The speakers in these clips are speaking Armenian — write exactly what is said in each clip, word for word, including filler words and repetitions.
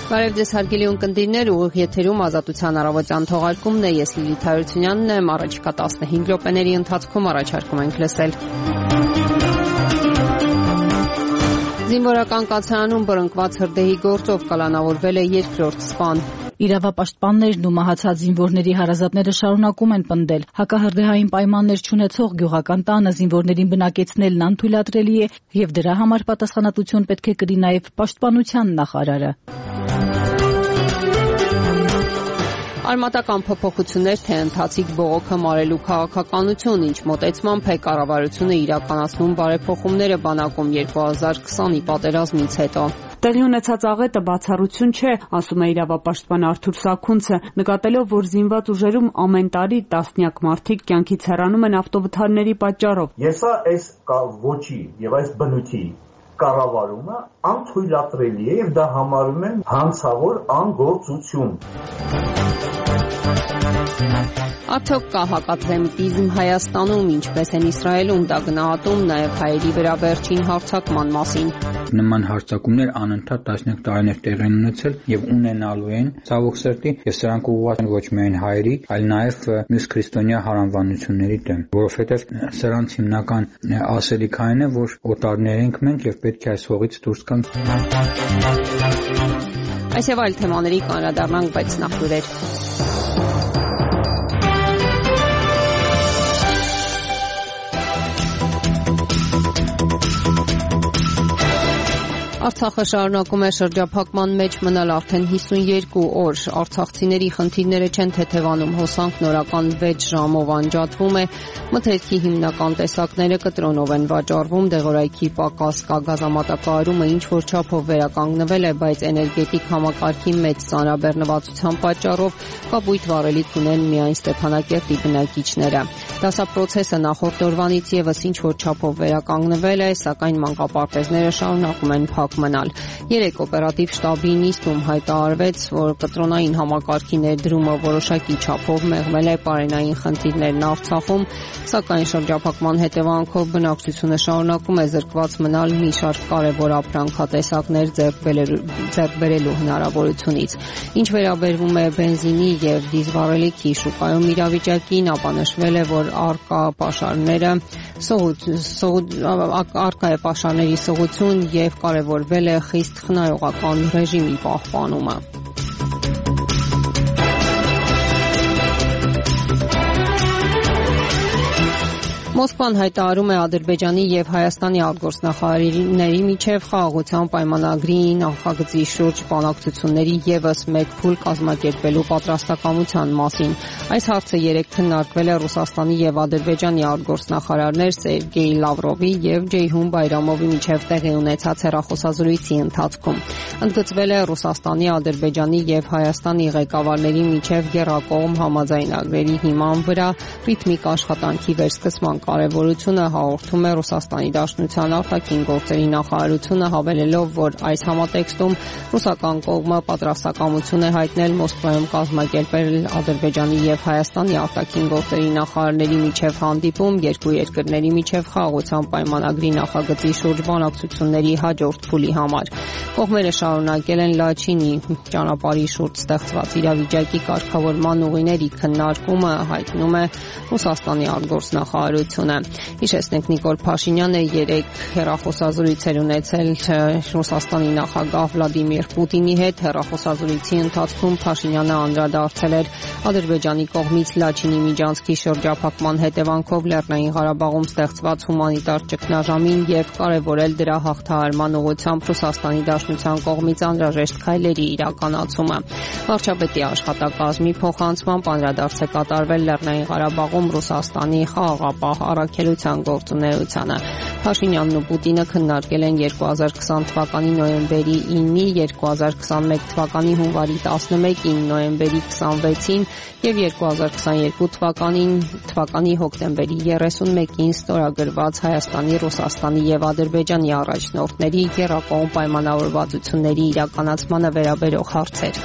Բարև ձեզ հարգելի ունկնդիրներ, ուղիղ եթերում Ազատության առավոտյան թողարկումն է, ես Լիլիթ Հայրությունյանն եմ, առաջիկա տասնհինգ րոպեների ընթացքում առաջարկում ենք լսել։ Զինվորական կացարանում բռնկված հրդեհի գործով կալանավորվել է երկրորդ սպան։ Իրավապաշտպաններն ու մահացած զինվորների հարազատները շարունակում են պնդել. հակահրդեհային պայմաններ չունեցող գյուղական տանը զինվորներին բնակեցնելն անթույլատրելի է եւ դրա համար պատասխանատվություն պետք է կրի նաեւ պաշտպանության նախարարը։ Արմատական փոփոխություններ, թե ընթացիկ բողոքը մարելու քաղաքականություն, ինչ մոտեցմամբ է կառավարությունը իրականացնում բարեփոխումները բանակում երկու հազար քսանի պատերազմից հետո։ Տեղի ունեցած աղետը բացառություն չէ, ասում է իրավապաշտպան Արթուր Սաքունցը, նկատելով, որ զինված ուժերում ամեն տարի տասնյակ մարդիկ կյանքից հեռանում են ավտովթարների պատճառով։ Եսա այս ոչի եւ այս բնույթի կառավարումը անթույլատրելի է եւ դա համարում են հանցավոր անգործություն։ Արդյոք կա հակատրեմպիզմ Հայաստանում, ինչպես են Իսրայելում, դա գնահատում նաև հայերի վրա վերջին հարձակման մասին։ Նման հարձակումներ անընդհատ տասնյակ տարիներ տեղի են ունեցել եւ ունենալու են, ցավոք սրտի, եւ սրանք ուղղված են ոչ միայն հայերի, այլ նաեւ մյուս քրիստոնյա հարանվանությունների դեմ, որովհետեւ սրանց հիմնական ասելիքային է, որ օտարներ ենք մենք եւ պետք է այս հողից դուրս գանք։ Այս եւ այլ թեմաների կանրադառնանք, բայց նախ լուրեր։ Արցախը շարունակում է շրջափակման մեջ մնալ արդեն հիսունյոթ օր։ Արցախցիների խնդիրները չեն թեթևանում, հոսանք նորական վեց ժամով անջատվում է, մթերքի հիմնական տեսակները կտրոնով են վաճառվում, դեղորայքի պակաս կա, գազամատակարարումը ինչ որ չափով վերականգնվել է, բայց էներգետիկ համակարգի մեծ ծանրաբեռնվածության պատճառով կապույտ վառելիք ունեն միայն Ստեփանակերտի բնակիչները։ Դասապրոցեսը նախորդ օրվանից եւս ինչ որ չափով վերականգնվել է, սակայն մանկապարտեզները շարունակում են փակ մնալ։ Երեք օպերատիվ շտաբի նիստում հայտարարվեց, որ կտրոնային համակարգի ներդրումը որոշակի չափով մեղմել է պարենային խնդիրներն Արցախում, սակայն շրջափակման հետևանքով բնակչությունը շարունակում է զրկված մնալ մի շարք կարևոր ապրանքատեսակներ ձեռք բերելու հնարավորությունից։ Ինչ վերաբերվում է բենզինի եւ դիզվառելիքի շուկայում իրավիճակին, ապա նշվել է, որ արկա պաշարները արկա է պաշարների սղություն եւ կարևորվել է խիստ խնայողական ռեժիմի պահպանումը։ Մոսկվան հայտարարում է Ադրբեջանի եւ Հայաստանի արտգործնախարարների միջև խաղաղության պայմանագրի նախագծի շուրջ բանակցությունների եւս մեկ փուլ կազմակերպելու պատրաստակամության մասին։ Այս հարցը երեկ քննարկվել է Ռուսաստանի եւ Ադրբեջանի արտգործնախարարներ Սերգեյ Լավրովի եւ Ջեյհուն Բայրամովի միջև տեղի ունեցած հեռախոսազրույցի ընթացքում։ Ընդգծվել է Ռուսաստանի, Ադրբեջանի եւ Հայաստանի ղեկավարների միջև եռակողմ համաձայնագրերի հիման վրա ռիթմիկ աշխատանքի վերսկսման կարևորությունը, հաղորդում է Ռուսաստանի Դաշնության արտաքին գործերի նախարարությունը, հավելելով, որ այս համատեքստում ռուսական կողմը պատրաստակամություն է հայտնել Մոսկվայում կազմակերպել Ադրբեջանի եւ Հայաստանի արտաքին գործերի նախարարների միջև հանդիպում երկու երկրների միջև խաղաղության պայմանագրի նախագծի շուրջ բանակցությունների հաջորդ փուլի համար։ Կողմերը շարունակել են Լաչինի ճանապարհի շուրջ ստեղծված իրավիճակի կարգավորման ուղիների քննարկումը, հայտնում է Ռուսաստանի արտգործնախարարությունը։ Հիշեցնենք, Նիկոլ Փաշինյանը երեկ հեռախոսազրույց էր ունեցել Ռուսաստանի նախագահ Վլադիմիր Պուտինի հետ։ Հեռախոսազրույցի ընթացքում Փաշինյանը անդրադարձել էր Ադրբեջանի կողմից Լաչինի միջանցքի շրջափակման հետևանքով Լեռնային Ղարաբաղում ստեղծված հումանիտար ճգնաժամին եւ կարեւորել դրա հաղթահարման ուղղությամբ Ռուսաստանի Դաշնության կողմից անհրաժեշտ քայլերի իրականացումը։ Վարչապետի աշխատակազմի փոխանցմամբ անդրադարձ է կատարվել Լեռնային Ղարաբաղում Ռուսաստանի խաղաղապահ առաքելության գործունեությանը։ Փաշինյանն ու Պուտինը քննարկել են երկու հազար քսան թվականի նոյեմբերի ինը, երկու հազար քսանմեկ թվականի հունվարի տասնմեկին, նոյեմբերի քսանվեցին եւ երկու հազար քսաներկու թվականին թվականի հոկտեմբերի երեսունմեկին ստորագրված Հայաստանի, Ռուսաստանի եւ Ադրբեջանի առաջնորդների եռակողմ պայմանավորվածությունների իրականացմանը վերաբերող հարցեր։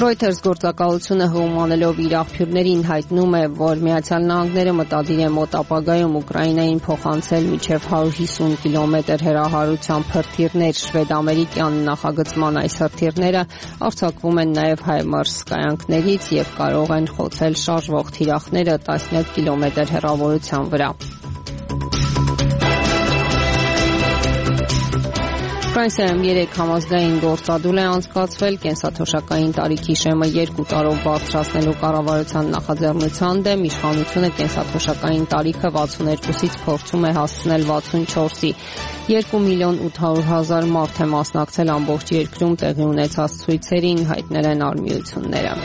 Reuters գործակալությունը հողմանելով իր աղբյուրներին հայտնում է, որ Միացյալ Նահանգները մտադիր է մոտ ապագայում Ուկրաինային փոխանցել մինչև հարյուր հիսուն կիլոմետր հեռահարությամբ հրթիռներ։ Շվեդ-ամերիկյան նախագծման այս հրթիռները արձակվում են նաև HIMARS կայանքներից եւ կարող են խոցել շարժվող թիրախները տասնյակ կիլոմետր հեռավորության վրա։ Ֆրանսիայում երեք համազգային գործադուլ է անցկացվել կենսաթոշակային տարիքի շեմը երկու տարով բարձրացնելու կառավարության նախաձեռնության դեմ։ Իշխանությունը կենսաթոշակային տարիքը վաթսունհինգից փորձում է հասցնել վաթսունչորսի։ Երկու միլիոն ութ հարյուր հազար մարդ է մասնակցել ամբողջ երկրում տեղի ունեցած ցույցերին, հայտնել են արմիությունները։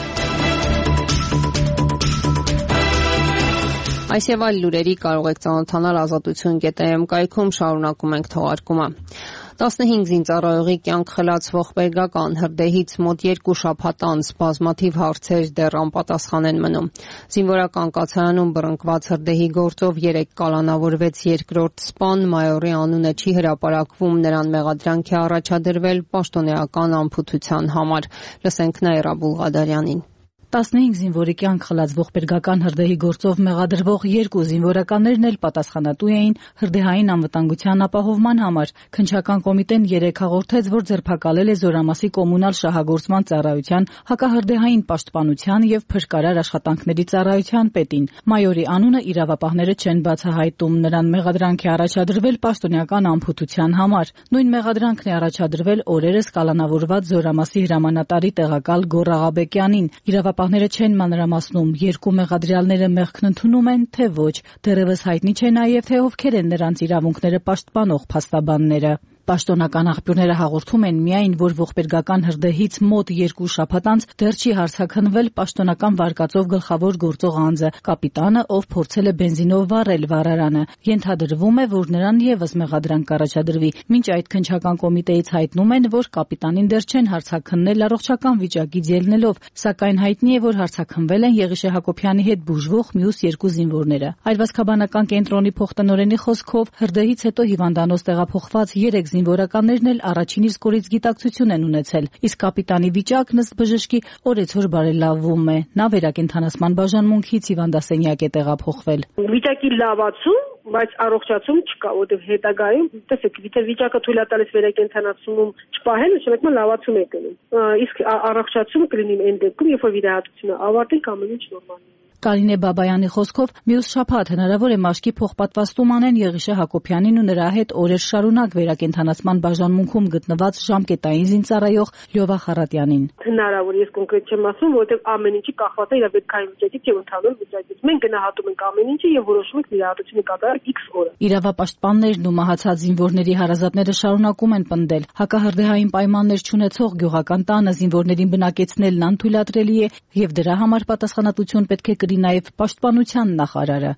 Այս եւ այլ լուրերի կարող եք ծանոթանալ ազատություն կետ է էմ կայքում, շարունակում ենք թողարկումը։ տասնհինգ զինծառայողի կյանք խլացվող Բերգական հրդեհից մոտ երկու շաբաթ անց բազմաթիվ հարցեր դեռ անպատասխան են մնում։ Զինվորական կացարանում բռնկված հրդեհի գործով երեք կալանավորվեց երկրորդ սպան, մայորի անունը չի հրապարակվում, նրան մեղադրանք է առաջադրվել պաշտոնեական անփութության համար։ Լսենք Նաիրա Բուլղադարյանին։ տասնհինգ զինվորի կյանք խլացվող Բերգական հրդեհի գործով մեղադրվող երկու զինվորականներն էլ պատասխանատու էին հրդեհային անվտանգության ապահովման համար։ Քննչական կոմիտեն երեկ հաղորդեց, որ ձերբակալել է Զորամասի կոմունալ շահագործման ծառայության հակահրդեհային պաշտպանության եւ փրկարար աշխատանքների ծառայության պետին։ Մայորի անունը իրավապահները չեն բացահայտում, նրան մեղադրանք է առաջադրվել պաշտոնեական անփութության համար։ Նույն մեղադրանքն է առաջադրվել օրերս կալանավորված Զորամասի հրամանատարի տեղակալ Գոռ Աղաբեկյանին։ Իրավապահները չեն մանրամասնում, երկու մեղադրյալները մեղքն ընդունում են, թե ոչ։ Դեռևս հայտնի չէ նաև, թե ովքեր են նրանց իրավունքները պաշտպանող փաստաբանները։ Պաշտոնական աղբյուրները հաղորդում են միայն, որ ողբերգական հրդեհից մոտ երկու շաբաթ անց դեռ չի հարձակվել պաշտոնական վարկածով գլխավոր գործող անձը, կապիտանը, ով փորձել է բենզինով վառել վառարանը։ Ենթադրվում է, որ նրան եւս մեղադրանք կառաջադրվի։ Մինչ այդ քննչական կոմիտեից հայտնում են, որ կապիտանին դեռ չեն հարձակվել առողջական վիճակից ելնելով, սակայն հայտնի է, որ հարձակվել են Եղիշե Հակոբյանի հետ բուժվող մյուս երկու զինվորները։ Այրվածքաբանական կենտրոնի փոխտնօրենի խոսքով հրդեհից հետո հիվանդանոց տեղափոխված երեք զինվորականներն էլ առաջին իսկ օրից գիտակցություն են ունեցել, իսկ կապիտանի վիճակն ըստ բժշկի օրեցօր բարելավվում է։ Նա վերակենդանացման բաժանմունքից հիվանդասենյակ է տեղափոխվել։ Վիճակի լավացում, բայց առողջացում չկա, որտեղ հետագայում, տեսեք, վիճակը թույլ է տալիս վերակենդանացում չպահել, նշանակում է լավացում է գնում։ Իսկ առողջացում կլինի այն դեպքում, երբ որ վիրահատությունը ավարտենք, ամեն ինչ նորմալ է։ Կարինե Բաբայանի խոսքով մյուս շաբաթ հնարավոր է մաշկի փոխպատվաստում անեն Եղիշե Հակոբյանին ու նրա հետ օրեր շարունակ վերակենդանացման բաժանմունքում գտնված ժամկետային զինծառայող Լյովա Խարատյանին։ Հնարավոր, ես կոնկրետ չեմ ասում, որովհետև ամեն ինչի կախված է իր վետքային վիճակից եւ ընդհանուր վիճակից։ Մենք գնահատում ենք ամեն ինչը եւ որոշում ենք վիրահատությունը կատարել X օրը։ Իրավապաշտպաններն ու մահացած զինվորների հարազատները շարունակում են պնդել, հակահրդեհային պայմաններ չունեցող գյուղական տանը զինվորներին բնակեցնելն անթույլատրելի է եւ դրա համար պատասխանատվություն պետք է նաև պաշտպանության նախարարը։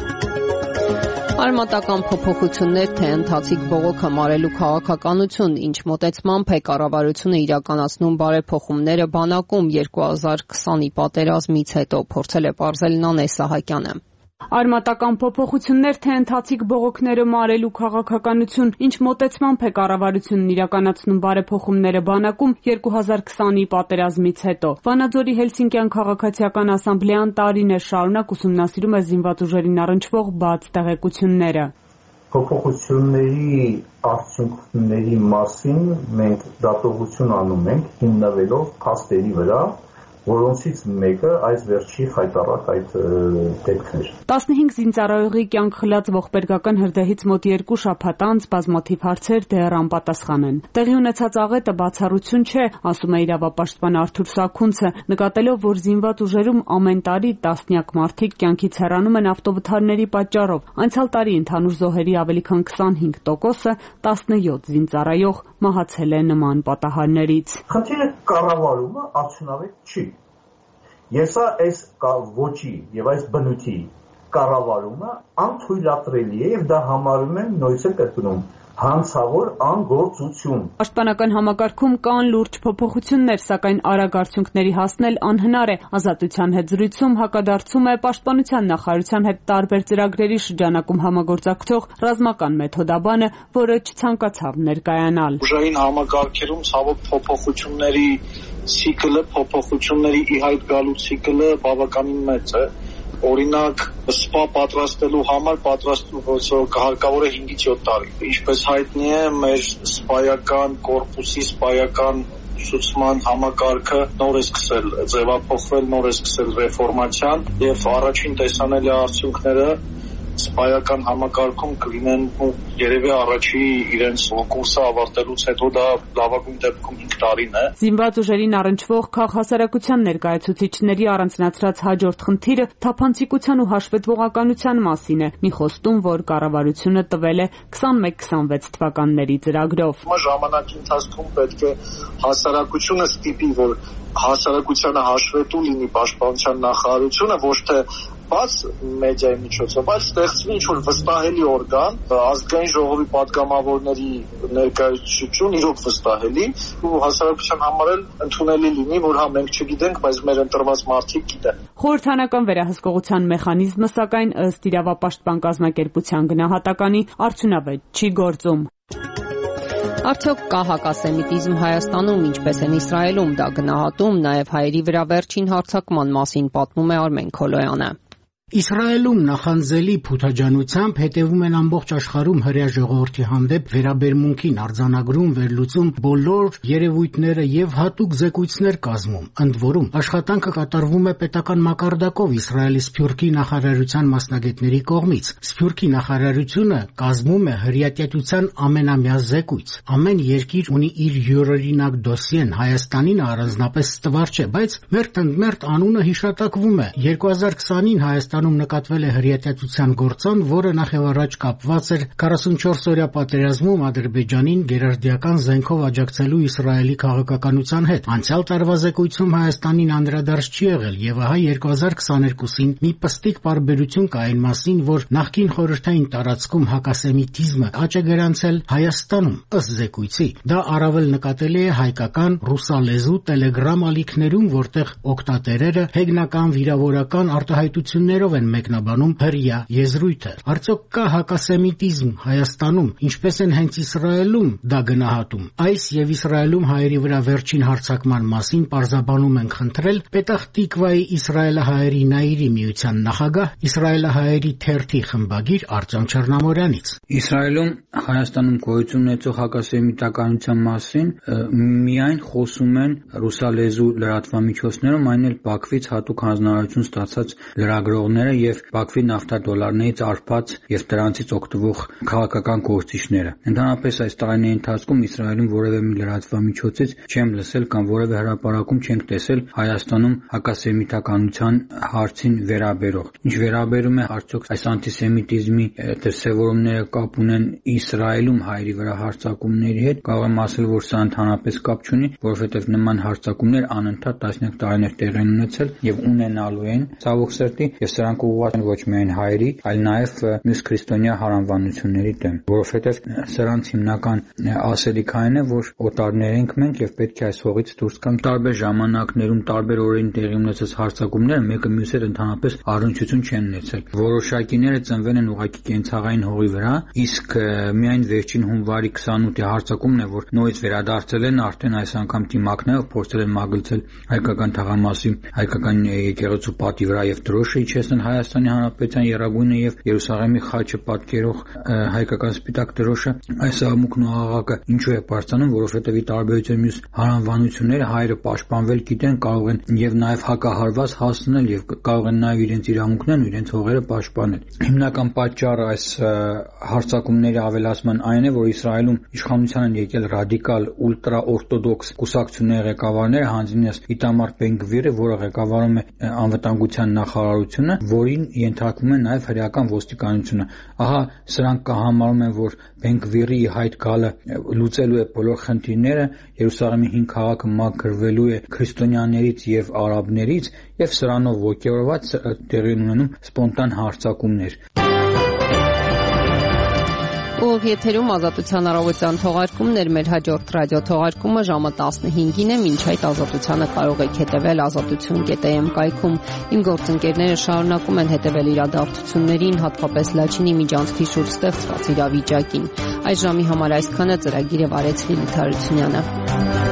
Արմատական փոփոխություններ, թե ընթացիկ բողոքը մարելու քաղաքականություն, ինչ մոտեցմամբ է կառավարությունը իրականացնում բարեփոխումները բանակում երկու հազար քսանի պատերազմից հետո, փորձել է պարզել Նանե Սահակյանը։ Արմատական փոփոխություններ, թե ընթացիկ բողոքները մարելու քաղաքականություն, ինչ մոտեցմամբ է կառավարությունն իրականացնում բարեփոխումները բանակում երկու հազար քսանի պատերազմից հետո։ Վանաձորի Հելսինկյան քաղաքացիական ասամբլեան տարիներ շարունակ ուսումնասիրում է զինված ուժերին առնչվող բաց տեղեկությունները։ Փոփոխությունների արդյունքների մասին մենք դատողություն անում ենք հիմնվելով փաստերի վրա, որոնցից մեկը այս վերջի խայտառակ այդ դեպքն էր։ տասնհինգ զինծառայողի կյանք խլած ողբերգական հրդեհից մոտ երկու շաբաթ անց բազմաթիվ հարցեր դեռ անպատասխան են։ Տեղի ունեցած աղետը բացառություն չէ, ասում է իրավապաշտպան Արթուր Սաքունցը, նկատելով, որ զինված ուժերում ամեն տարի տասնյակ մարդիկ կյանքից հեռանում են ավտովթարների պատճառով։ Անցյալ տարի ընդհանուր զոհերի ավելի քան քսանհինգ տոկոսը, տասնյոթ զինծառայող մահացել է նման պատահարներից։ Խնդիրը կառավարումը արդյունավետ չի։ Ես այս ոչի եւ այս բնույթի կառավարումը անթույլատրելի է եւ դա համարում են նույնիսկ կրկնում հանցավոր անգործություն։ Պաշտպանական համակարգում կան լուրջ փոփոխություններ, սակայն արագ արդյունքների հասնել անհնար է։ Ազատության հետ զրույցում հակադարձում է Պաշտպանության նախարարության հետ տարբեր ծրագրերի շրջանակում համագործակցող ռազմական մեթոդաբանը, որը չցանկացավ ներկայանալ։ Ուժային համակարգերում ցավոք փոփոխությունների ցիկլը, փոփոխությունների ի հայտ գալու ցիկլը բավականին մեծ է։ Օրինակ, սպա պատրաստելու համար պատրաստում հարկավոր է հինգից յոթ տարի։ Ինչպես հայտնի է, մեր սպայական կորպուսի, սպայական ուսուցման համակարգը նոր է սկսել ձևափոխվել, նոր է սկսել ռեֆորմացիան եւ առաջին տեսանելի արդյունքները սպայական համակարգում կլինեն երևի առաջի իրենց կուրսը ավարտելուց հետո դա լավագույն դեպքում հինգ տարին է։ Զինված ուժերին առնչվող քաղհասարակության ներկայացուցիչների առանձնացրած հաջորդ խնդիրը թափանցիկության ու հաշվետվողականության մասին է։ Մի խոստում, որ կառավարությունը տվել է քսանմեկ քսանվեց թվականների ծրագրով։ Ժամանակի ընթացքում պետք է հասարակությունը ստիպի, որ հասարակությանը հաշվետու լինի պաշտպանության նախարարությունը, ոչ թե բաց մեդիայի միջոցով, բայց ստեղծվի ինչ-որ վստահելի օրգան, ազգային ժողովի պատգամավորների ներկայացություն իրոք վստահելի ու հասարակության համար էլ ընդունելի լինի, որ հա մենք չգիտենք, բայց մեր ընտրված մարդիկ գիտեն։ Խորհրդանական վերահսկողության մեխանիզմը, սակայն ըստ իրավապաշտպան կազմակերպության գնահատականի, արդյունավետ չի գործում։ Արդյոք կա հակասեմիտիզմ Հայաստանում, ինչպես են Իսրայելում, դա գնահատում նաև հայերի վրա վերջին հարձակման մասին պատմում է Արմեն Քոլոյանը։ Իսրայելում նախանձելի փութաջանությամբ հետևում են ամբողջ աշխարհում հրեա ժողովրդի հանդեպ վերաբերմունքին արձանագրում, վերլուծում բոլոր երևույթները եւ հատուկ զեկույցներ կազմում։ Ընդ որում, աշխատանքը կատարվում է պետական մակարդակով Իսրայելի Սփյուռքի նախարարության մասնագետների կողմից։ Սփյուռքի նախարարությունը կազմում է հրեատյացության ամենամյա զեկույց։ Ամեն երկիր ունի իր յուրօրինակ դոսիեն, Հայաստանին առանձնապես ստվար չէ, բայց մերթ ընդ մերթ անունը հիշատակվում է։ երկու հազար քսանին Հայաստան նկատվել է հրեատյացության գործոն, որը նախևառաջ կապված էր քառասունչորս օրյա պատերազմում Ադրբեջանին գերարդիական զենքով աջակցելու Իսրայելի քաղաքականության հետ։ Անցյալ տարվա զեկույցում Հայաստանին անդրադարձ չի եղել, եւ ահա երկու հազար քսաներկուսին մի պստիկ պարբերություն կա այն մասին, որ նախկին խորհրդային տարածքում հակասեմիտիզմը աճ է գրանցել Հայաստանում։ Ըստ զեկույցի, դա առավել նկատելի է հայկական ռուսալեզու տելեգրամ ալիքներում, որտեղ օգտատերերը հեգնական վիրավորական արտահայտություններով են մեկնաբանում հրեա եզրույթը։ Արդյոք կա հակասեմիտիզմ Հայաստանում, ինչպես են հենց Իսրայելում դա գնահատում։ Այս եւ Իսրայելում հայերի վրա վերջին հարձակման մասին պարզաբանում ենք խնդրել Պետախտիկվայի իսրայելահայերի նայիրի միության նախագահ, իսրայելահայերի թերթի խմբագիր Արտյոմ Չեռնամորյանից։ Իսրայելում Հայաստանում գոյություն ունեցող հակասեմիտականության մասին միայն խոսում են ռուսալեզու լրատվամիջոցներում, այն էլ Բաքվից հատուկ հանձնարարություն ստացած լրագրողները եւ Բաքվի նավթադոլարներից արփած եւ դրանցից օգտվող քաղաքական գործիչները։ Ընդհանրապես այս տարիների ընթացքում Իսրայելում որևէ մի լրատվամիջոցից չեմ լսել կամ որևէ հրապարակում չենք տեսել Հայաստանում հակասեմիտականության հարցին վերաբերող։ Ինչ վերաբերում է արդյոք այս անտիսեմիտիզմի դրսևորումները կապ ունեն Իսրայելում հայերի վրա հարձակումների հետ, կարող եմ ասել, որ սա ընդհանրապես կապ չունի, որովհետեւ նման հարձակումներ անընդհատ տասնյակ տարիներ տեղի են ունեցել եւ ունենալու են ցավոք սրտի, եւ սրանք ուղղված են ոչ միայն հայերի, այլ նաեւ մյուս քրիստոնյա հարանվանությունների դեմ, որովհետեւ սրանց հիմնական ասելիքային է, որ օտարներ ենք մենք եւ պետք է այս հողից դուրս գանք։ Տարբեր ժամանակներում, տարբեր օրերին տեղի ունեցած հարձակումները մեկը մյուսի հետ ընդհանրապես առնչություն չեն ունեցել։ Որոշակիները ծնվել են ուղղակի կենցաղային հողի վրա, իսկ միայն վերջին հունվարի քսանութի հարձակումն է, որ նորից վերադարձել են արդեն այս անգամ դիմակները փորձել են մագլցել հայկական թաղամասի, հայկական եկեղեցու պատի վրա եւ դրոշը իջեցնել Հայաստանի Հանրապետության եռագույնը եւ Երուսաղեմի խաչը պատկերող հայկական սպիտակ դրոշը։ Այս աղմուկն ու աղաղակը ինչու է բարձրանում, որովհետեւ ի տարբերություն մյուս հարանվանությունները հայերը պաշտպանվել գիտեն, կարող են եւ նաեւ հակահարված հասնել եւ կարող են նաեւ իրենց իրավունքներն ու իրենց հողերը պաշտպանել։ Հիմնական պատճառը այս հարձակումների ավելացման այն է, որ Իսրայելում իշխանության են եկել ռադիկալ ուլտրաօրթոդոքս կուսակցությունների ղեկավարները, հանձնինս Իտամար Բեն-Գվիրը, որը ղեկավարում է անվտանգության նախարարությունը, որին ենթարկվում է նաև հրեական ոստիկանությունը։ Ահա սրանք կհամարում են, որ Բեն-Գվիրի հայտ գալը լուծելու է բոլոր խնդիրները, Երուսաղեմի հին քաղաքը մաքրվելու է քրիստոնյաներից եւ արաբներից, եւ սրանով ոգևորված տեղի ունենում սպոնտան հարձակումներ։ Ուղիղ եթերում Ազատության առավոտյան թողարկումներ, մեր հաջորդ ռադիո թողարկումը ժամը տասնհինգին է, մինչ այդ Ազատությանը կարող եք հետևել ազատություն կետ է էմ կայքում։ Իմ գործընկերները շարունակում են հետևել իրադարձություններին, հատկապես Լաչինի միջանցքի շուրջ ստեղծված իրավիճակին։ Այս ժամի համար այսքանը, ծրագիրը վարեց Լիլիթ Հարությունյանը։